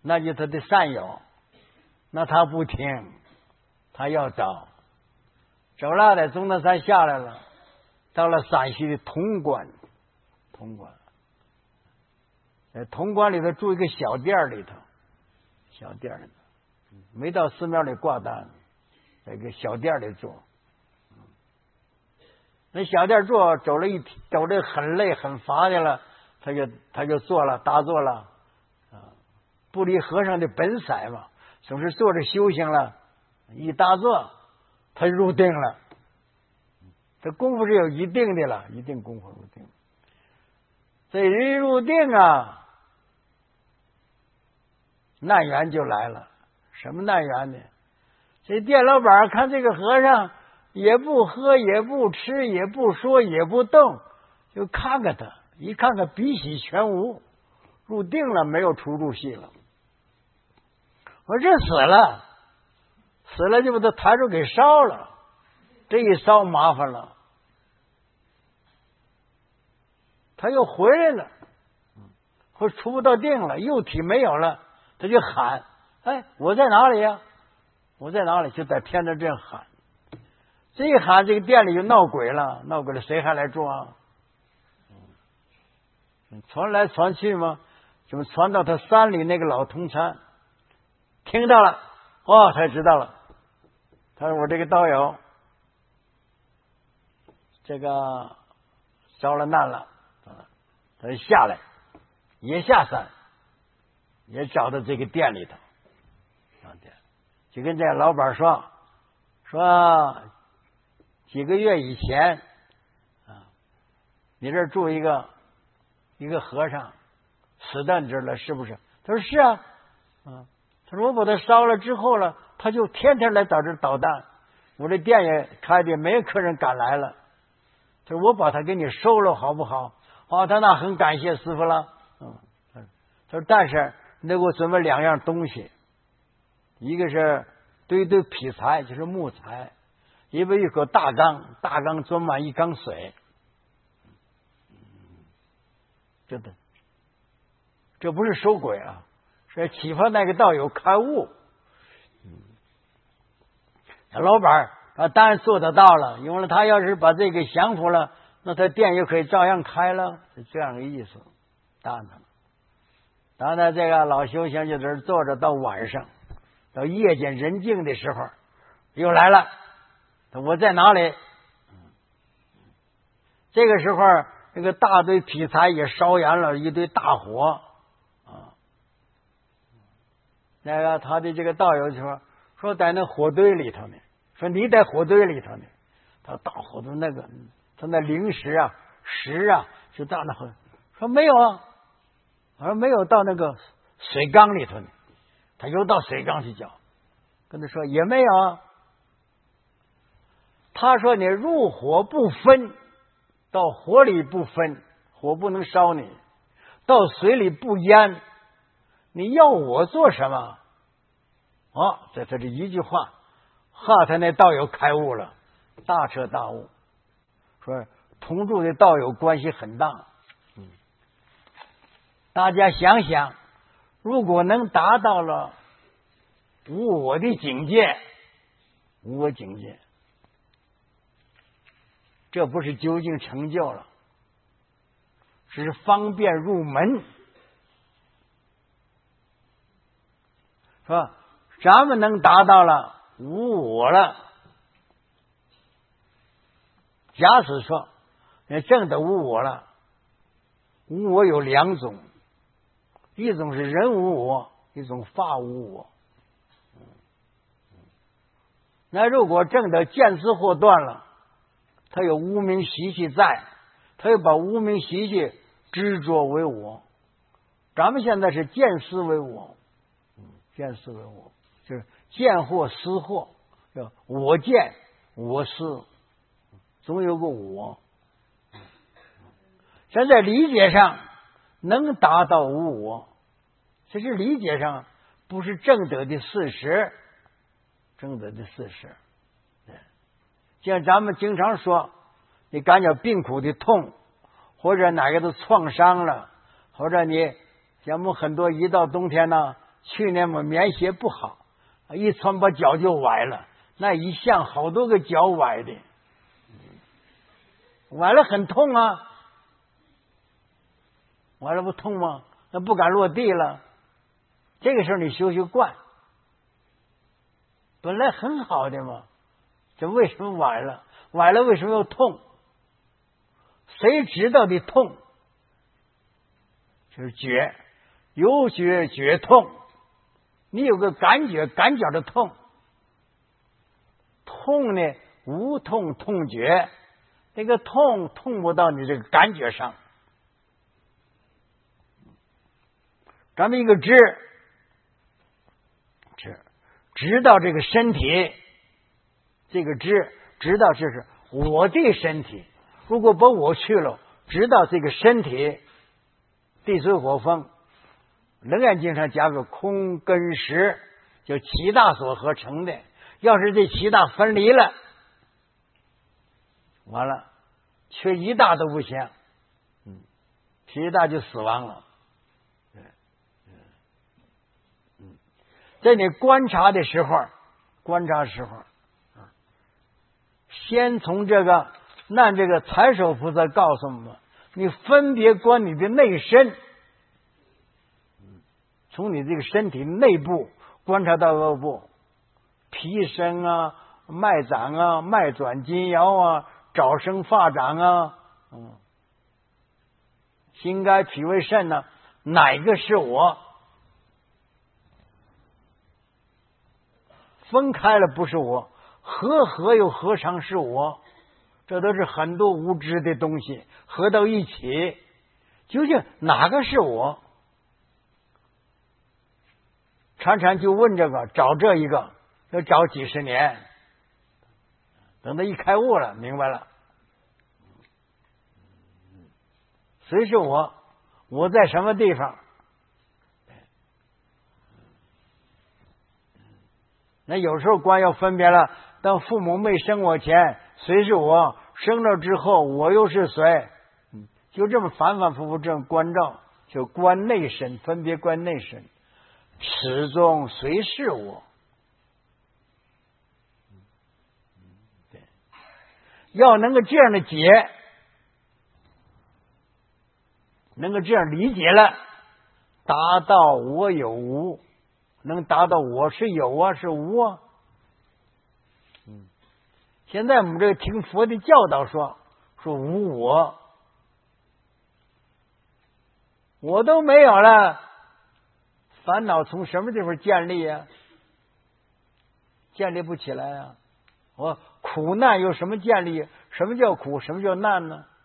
那就他的善友，那他不听，他要走，走了在终南山下来了，到了陕西的潼关，在潼关里头住一个小店里头，没到寺庙里挂单，在一个小店里住。那小店坐走的很累很乏的了，他就坐了，打坐了，不离和尚的本色嘛，总是坐着修行了，一打坐他入定了。这功夫是有一定的了，一定功夫入定。这一入定啊，难缘就来了。什么难缘呢？这店老板看这个和尚也不喝也不吃也不说也不动，就看看他，一看看鼻息全无，入定了，没有出入息了。我这死了就把他抬出给烧了，这一烧麻烦了，他又回来了，或出不到定了，肉体没有了，他就喊：“哎，我在哪里呀？我在哪里？”就在天上这样喊。这一喊，这个店里就闹鬼了，谁还来住啊？传来传去嘛，就传到他山里那个老通参，听到了，他知道了。他说：“我这个道友，这个遭了难了，他就下来，也下山，也找到这个店里头，就跟这老板说几个月以前你这儿住一个和尚死在你这儿了，是不是？”他说：“是啊。”他说：“我把他烧了之后了，他就天天来找这捣蛋，我这店也开的没客人敢来了。他说我把他给你收了好不好？”他那很感谢师傅了。他说：“但是你得给我准备2样东西，一个是堆劈柴，就是木材，一口大缸装满1缸水。”这不是收鬼啊，是启发那个道友开悟。老板当然做得到了，因为他要是把这个降服了，那他店也可以照样开了，是这样的意思。当然这个老修行就在这坐着，到晚上，到夜间人静的时候，又来了。我在哪里？这个时候，那个大堆劈柴也烧燃了，一堆大火那个他的这个道友就说在那火堆里头呢，说你在火堆里头呢。他大火堆那个，他那零食啊、石啊，就到那火，说没有啊。我说没有，到那个水缸里头呢。他又到水缸去搅，跟他说也没有啊。他说你入火不分，到火里不分，火不能烧你；到水里不淹，你要我做什么？这一句话，他那道友开悟了，大彻大悟，说同住的道友关系很大。大家想想，如果能达到了无我的境界，无我境界，这不是究竟成就了，只是方便入门，是吧？咱们能达到了无我了。假使说你证得无我了，无我有2种，一种是人无我，一种法无我。那如果证得见思惑断了，他有无明习气在，他又把无明习气执着为我。咱们现在是见思为我，见思为我，就是见惑思惑，叫我见我思，总有个我。咱在理解上能达到无我，这是理解上不是证得的事实，证得的事实。像咱们经常说，你感觉病苦的痛，或者哪个都创伤了，或者你像我们很多一到冬天呢， 去年我棉鞋不好，一穿把脚就崴了，那一向好多个脚崴的，崴了很痛啊，崴了不痛吗？那不敢落地了。这个时候你修惯，本来很好的嘛，这为什么崴了？崴了为什么又痛？谁知道的痛？就是觉，有觉觉痛，你有个感觉，感觉的痛。痛呢，无痛痛觉，那个痛不到你这个感觉上。咱们一个知道这个身体，这个知道这是我的身体。如果把我去了，知道这个身体，地水火风，楞严经上加个空跟实，就七大所合成的。要是这七大分离了，完了，缺一大都不行，缺一大就死亡了。在你观察的时候，先从这个，那这个财首菩萨告诉我们，你分别观你的内身，从你这个身体内部观察到外部，皮身啊、脉长啊、脉转筋摇啊、爪生发长啊、心肝脾胃肾呢，哪个是我？分开了不是我，合又何尝是我？这都是很多无知的东西合到一起，究竟哪个是我？常常就问这个，找这一个要找几十年，等他一开悟了，明白了，谁是我？我在什么地方？那有时候光要分别了，当父母没生我前，谁是我？生了之后，我又是谁？就这么反反复复这么关照，就观内身，分别观内身，始终谁是我？对，要能够这样的解，能够这样理解了，达到我有无。能达到我是有啊是无啊。现在我们这个听佛的教导说无我都没有了，烦恼从什么地方建立啊？建立不起来啊。我苦难由什么建立？什么叫苦？什么叫难呢？